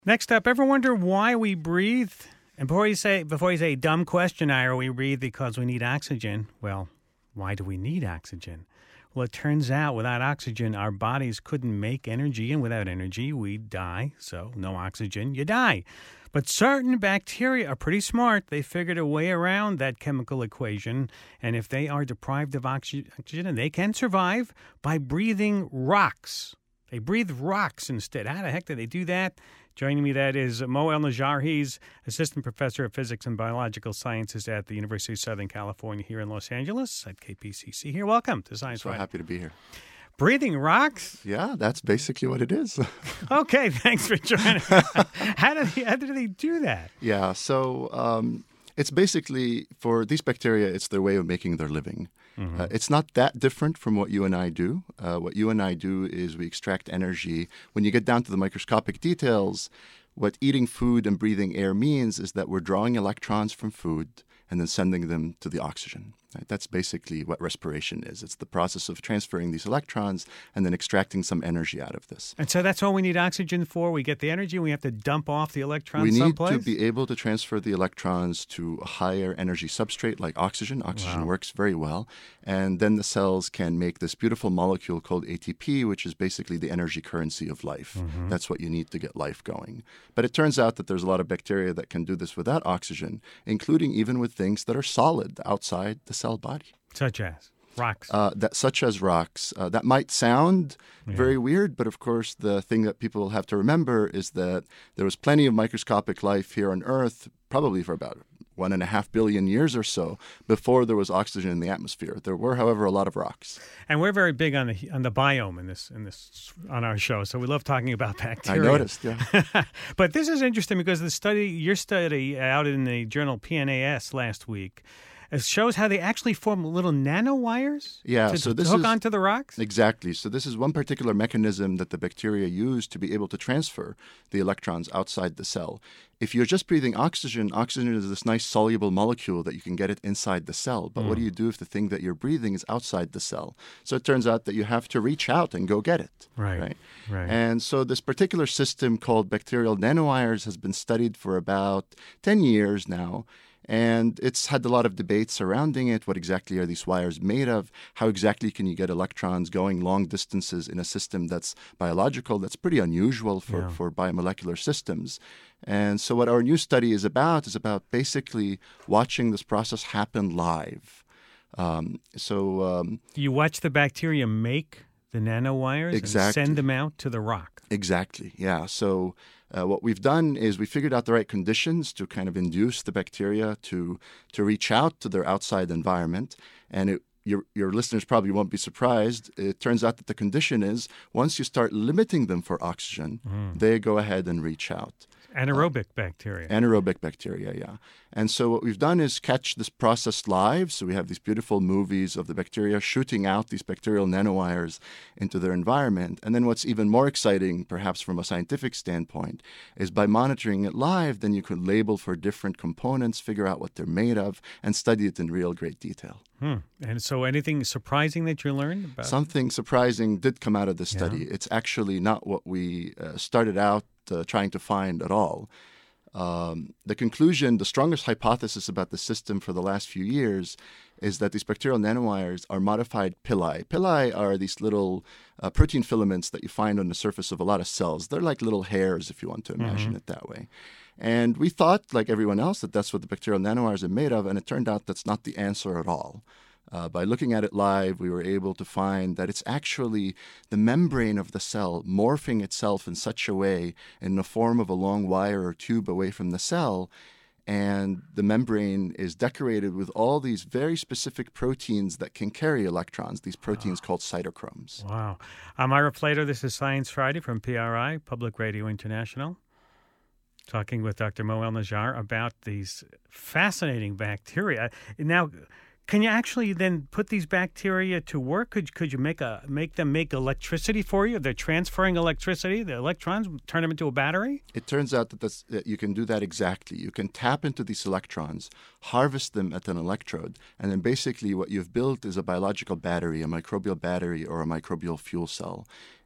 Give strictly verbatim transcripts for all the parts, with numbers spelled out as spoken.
Next up, ever wonder why we breathe? And before you say before you say dumb question, Ira, we breathe because we need oxygen. Well, why do we need oxygen? Well, it turns out without oxygen, our bodies couldn't make energy, and without energy, we die. So no oxygen, you die. But certain bacteria are pretty smart. They figured a way around that chemical equation, and if they are deprived of oxygen, they can survive by breathing rocks. They breathe rocks instead. How the heck do they do that? Joining me, that is Mo El-Najjar. He's Assistant Professor of Physics and Biological Sciences at the University of Southern California here in Los Angeles at K P C C here. Welcome to Science Friday. So happy to be here. Breathing rocks? Yeah, that's basically what it is. Okay, thanks for joining. how, do they, how do they do that? Yeah, so um, it's basically, for these bacteria, it's their way of making their living. Mm-hmm. Uh, it's not that different from what you and I do. Uh, what you and I do is we extract energy. When you get down to the microscopic details, what eating food and breathing air means is that we're drawing electrons from food and then sending them to the oxygen. Right? That's basically what respiration is. It's the process of transferring these electrons and then extracting some energy out of this. And so that's all we need oxygen for? We get the energy and we have to dump off the electrons we need someplace? to be able to transfer the electrons to a higher energy substrate like oxygen. Oxygen Wow. works very well. And then the cells can make this beautiful molecule called A T P, which is basically the energy currency of life. Mm-hmm. That's what you need to get life going. But it turns out that there's a lot of bacteria that can do this without oxygen, including even with things that are solid outside the cell body. Such as rocks. Uh, that, such as rocks. Uh, that might sound yeah. very weird, but of course the thing that people have to remember is that there was plenty of microscopic life here on Earth, probably for about one and a half billion years or so, before there was oxygen in the atmosphere. There were, however, a lot of rocks. And we're very big on the on the biome in this in this on our show, so we love talking about bacteria. I noticed, yeah. But this is interesting because the study, your study out in the journal P N A S last week, it shows how they actually form little nanowires yeah, to, so to this hook is, onto the rocks? Exactly. So this is one particular mechanism that the bacteria use to be able to transfer the electrons outside the cell. If you're just breathing oxygen, oxygen is this nice soluble molecule that you can get it inside the cell. But mm. what do you do if the thing that you're breathing is outside the cell? So it turns out that you have to reach out and go get it. Right, right. right. And so this particular system called bacterial nanowires has been studied for about ten years now. And it's had a lot of debate surrounding it. What exactly are these wires made of? How exactly can you get electrons going long distances in a system that's biological? That's pretty unusual for, yeah. for biomolecular systems. And so what our new study is about is about basically watching this process happen live. Um, so um, you watch the bacteria make the nanowires exactly. and send them out to the rock. Exactly, yeah. So uh, what we've done is we figured out the right conditions to kind of induce the bacteria to to reach out to their outside environment. And it, your your listeners probably won't be surprised. It turns out that the condition is once you start limiting them for oxygen, mm. they go ahead and reach out. Anaerobic uh, bacteria. Anaerobic bacteria, yeah. And so what we've done is catch this process live. So we have these beautiful movies of the bacteria shooting out these bacterial nanowires into their environment. And then what's even more exciting, perhaps from a scientific standpoint, is by monitoring it live, then you could label for different components, figure out what they're made of, and study it in real great detail. Hmm. And so anything surprising that you learned about? Something surprising did come out of this study. Yeah. It's actually not what we uh, started out uh, trying to find at all. Um, the conclusion, the strongest hypothesis about the system for the last few years is that these bacterial nanowires are modified pili. Pili are these little uh, protein filaments that you find on the surface of a lot of cells. They're like little hairs, if you want to imagine mm-hmm. it that way. And we thought, like everyone else, that that's what the bacterial nanowires are made of, and it turned out that's not the answer at all. Uh, by looking at it live, we were able to find that it's actually the membrane of the cell morphing itself in such a way in the form of a long wire or tube away from the cell. And the membrane is decorated with all these very specific proteins that can carry electrons, these proteins oh. called cytochromes. Wow. I'm Ira Plater. This is Science Friday from P R I, Public Radio International. Talking with Doctor Mo El-Najjar about these fascinating bacteria. Now, can you actually then put these bacteria to work? Could could you make a make them make electricity for you? They're transferring electricity, the electrons, turn them into a battery? It turns out that, that's, that you can do that exactly. You can tap into these electrons, harvest them at an electrode, and then basically what you've built is a biological battery, a microbial battery, or a microbial fuel cell.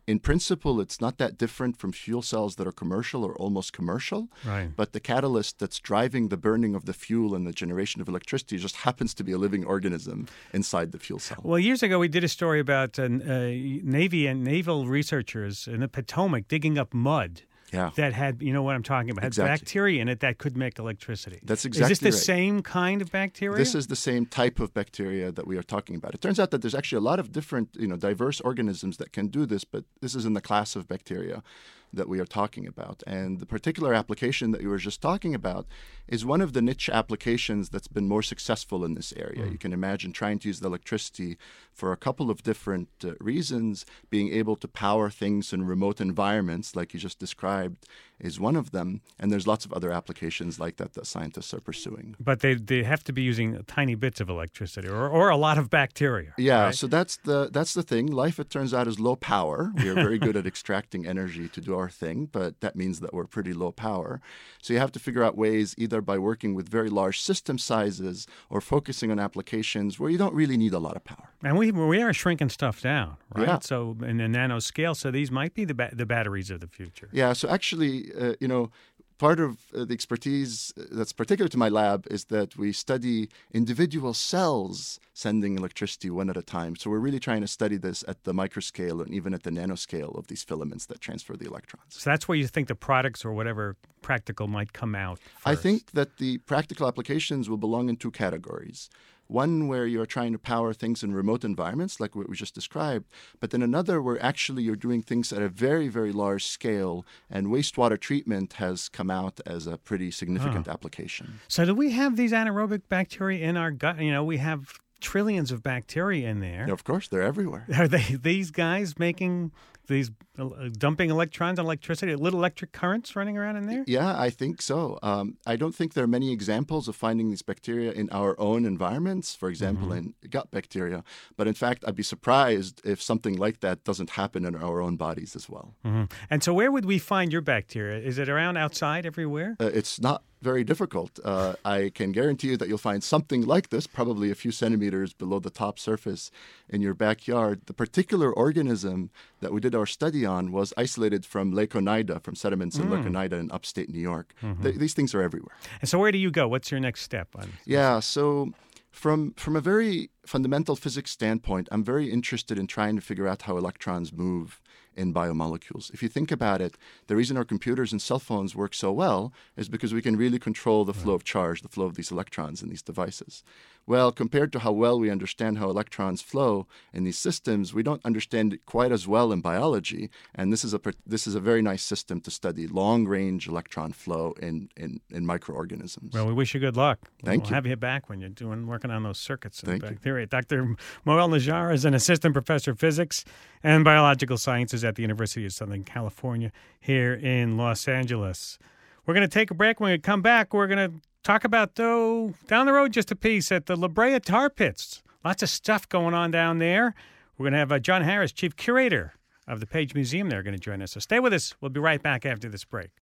in principle, it's not that different from fuel cells that are commercial or almost commercial. Right. But the catalyst that's driving the burning of the fuel and the generation of electricity just happens to be a living organism inside the fuel cell. Well, years ago, we did a story about uh, uh, Navy and naval researchers in the Potomac digging up mud. Yeah. That had, you know what I'm talking about, had Exactly. bacteria in it that could make electricity. That's exactly Is this the right. same kind of bacteria? This is the same type of bacteria that we are talking about. It turns out that there's actually a lot of different, you know, diverse organisms that can do this, but this is in the class of bacteria that we are talking about. And the particular application that you were just talking about is one of the niche applications that's been more successful in this area. Mm. You can imagine trying to use the electricity for a couple of different uh, reasons. Being able to power things in remote environments, like you just described, is one of them. And there's lots of other applications like that that scientists are pursuing. But they they have to be using tiny bits of electricity or, or a lot of bacteria. Yeah, right? so that's the that's the thing. Life, it turns out, is low power. We are very good at extracting energy to do our thing, but that means that we're pretty low power. So you have to figure out ways, either by working with very large system sizes or focusing on applications where you don't really need a lot of power. And we we are shrinking stuff down, right? Yeah. So in a nano scale, so these might be the ba- the batteries of the future. Yeah, so actually, uh, you know, part of uh, the expertise that's particular to my lab is that we study individual cells sending electricity one at a time. So we're really trying to study this at the microscale and even at the nanoscale of these filaments that transfer the electrons. So that's where you think the products or whatever practical might come out first. I think that the practical applications will belong in two categories. One where you're trying to power things in remote environments, like what we just described, but then another where actually you're doing things at a very, very large scale, and wastewater treatment has come out as a pretty significant Oh. application. So do we have these anaerobic bacteria in our gut? You know, we have trillions of bacteria in there. Yeah, of course, they're everywhere. Are they these guys making these uh, dumping electrons and electricity, little electric currents running around in there? Yeah, I think so. Um, I don't think there are many examples of finding these bacteria in our own environments, for example, Mm-hmm. in gut bacteria. But in fact, I'd be surprised if something like that doesn't happen in our own bodies as well. Mm-hmm. And so where would we find your bacteria? Is it around outside everywhere? Uh, it's not very difficult. Uh, I can guarantee you that you'll find something like this, probably a few centimeters below the top surface in your backyard. The particular organism that we did our study on was isolated from Lake Oneida, from sediments in Mm. Lake Oneida in upstate New York. Mm-hmm. Th- these things are everywhere. And so where do you go? What's your next step on? Yeah, so from from a very fundamental physics standpoint, I'm very interested in trying to figure out how electrons move in biomolecules. If you think about it, the reason our computers and cell phones work so well is because we can really control the flow of charge, the flow of these electrons in these devices. Well, compared to how well we understand how electrons flow in these systems, we don't understand it quite as well in biology. And this is a this is a very nice system to study long-range electron flow in, in, in microorganisms. Well, we wish you good luck. Thank we'll you. have you back when you're doing working on those circuits and Thank you. bacteria. Doctor Moel Najjar is an assistant professor of physics and biological sciences at the University of Southern California here in Los Angeles. We're going to take a break. When we come back, we're going to talk about, though, down the road just a piece at the La Brea Tar Pits. Lots of stuff going on down there. We're going to have uh, John Harris, chief curator of the Page Museum there, going to join us. So stay with us. We'll be right back after this break.